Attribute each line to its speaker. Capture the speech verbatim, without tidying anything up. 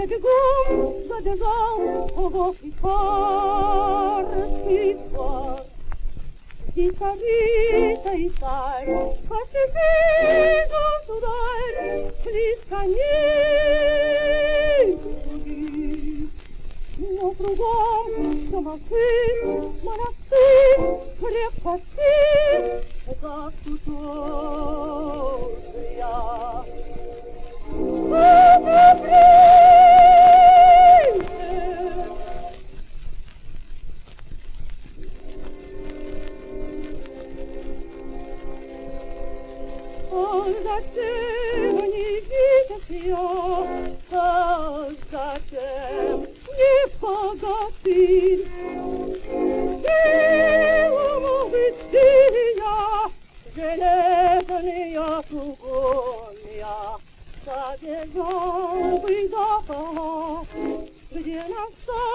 Speaker 1: Я бегом забежал в глубокий парский двор. Здесь царица и царь, посвяти, государь, близко не други. Но кругом все молчит, молодцы, крепко спит, заснутая. Зачем не видишь я, зачем не погасить силу бытия, железная кругомия, забежал бы за полок, где настал